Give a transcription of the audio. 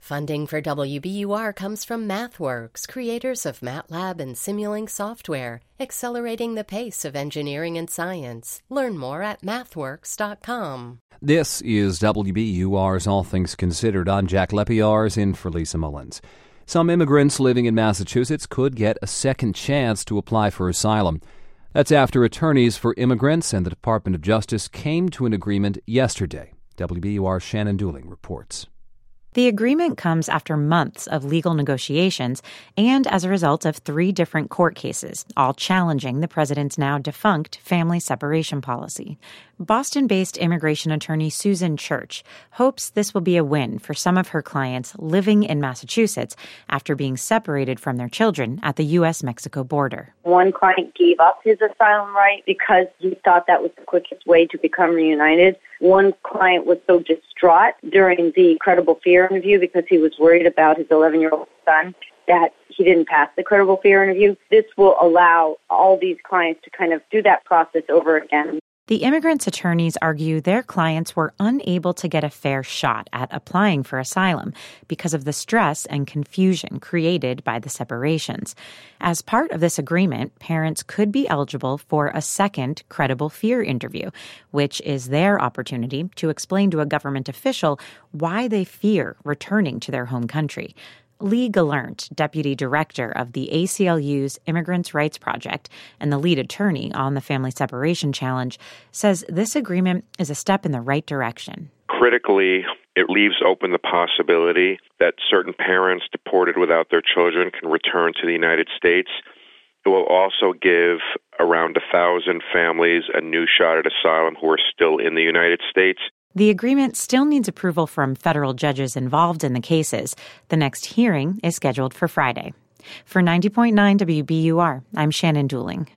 Funding for WBUR comes from MathWorks, creators of MATLAB and Simulink software, accelerating the pace of engineering and science. Learn more at mathworks.com. This is WBUR's All Things Considered. I'm Jack Lepiarz in for Lisa Mullins. Some immigrants living in Massachusetts could get a second chance to apply for asylum. That's after attorneys for immigrants and the Department of Justice came to an agreement yesterday. WBUR's Shannon Dooling reports. The agreement comes after months of legal negotiations and as a result of 3 different court cases, all challenging the president's now defunct family separation policy. Boston-based immigration attorney Susan Church hopes this will be a win for some of her clients living in Massachusetts after being separated from their children at the U.S.-Mexico border. One client gave up his asylum right because he thought that was the quickest way to become reunited. One client was so distraught during the credible fear interview because he was worried about his 11-year-old son that he didn't pass the credible fear interview. This will allow all these clients to kind of do that process over again. The immigrants' attorneys argue their clients were unable to get a fair shot at applying for asylum because of the stress and confusion created by the separations. As part of this agreement, parents could be eligible for a second credible fear interview, which is their opportunity to explain to a government official why they fear returning to their home country. Lee Gallant, deputy director of the ACLU's Immigrants' Rights Project and the lead attorney on the Family Separation Challenge, says this agreement is a step in the right direction. Critically, it leaves open the possibility that certain parents deported without their children can return to the United States. It will also give around 1,000 families a new shot at asylum who are still in the United States. The agreement still needs approval from federal judges involved in the cases. The next hearing is scheduled for Friday. For 90.9 WBUR, I'm Shannon Dooling.